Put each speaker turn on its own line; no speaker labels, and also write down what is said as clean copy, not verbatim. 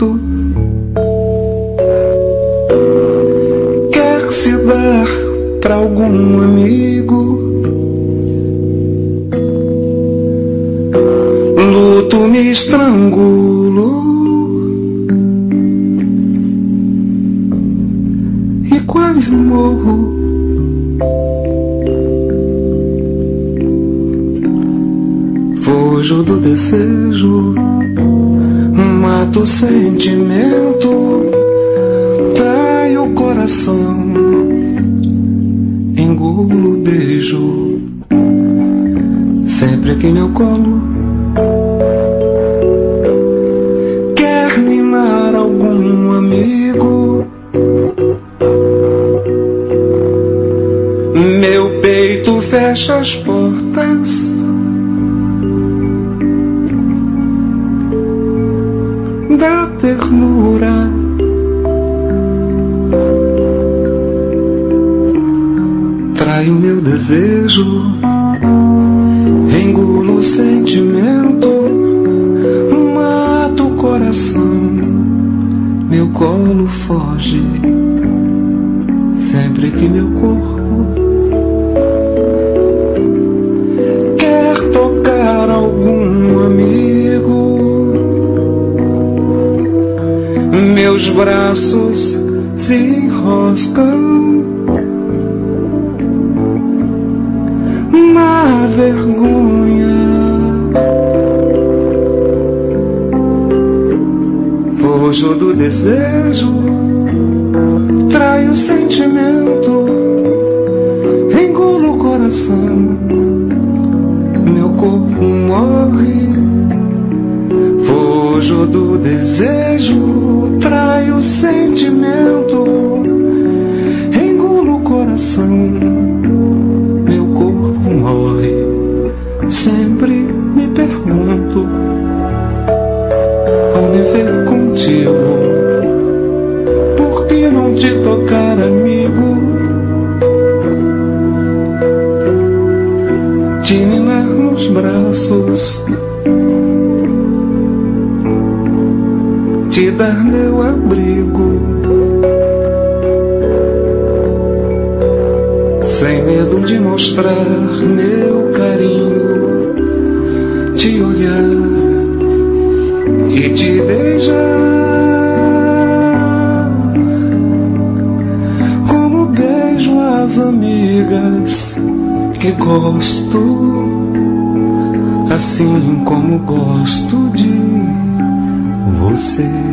sentimento quer se dar pra algum amigo. Luto, me estrangulo e quase morro. Fujo do desejo, mato o sentimento, traio o coração, engulo o beijo, sempre aqui meu colo. Quer mimar algum amigo? Meu peito fecha as portas da ternura. Traio meu desejo, engulo o sentimento, mato o coração, meu colo foge, sempre que meu corpo quer tocar algum amigo. Meus braços se enroscam na vergonha. Fujo do desejo, traio o sentimento, engulo o coração, meu corpo morre. Fujo do desejo, traio o sentimento, engulo o coração, meu corpo morre. Sempre me pergunto, ao me ver contigo, por que não te tocar, amigo? Te ninar nos braços, te dar meu abrigo, sem medo de mostrar meu carinho, te olhar e te beijar, como beijo as amigas que gosto, assim como gosto de você.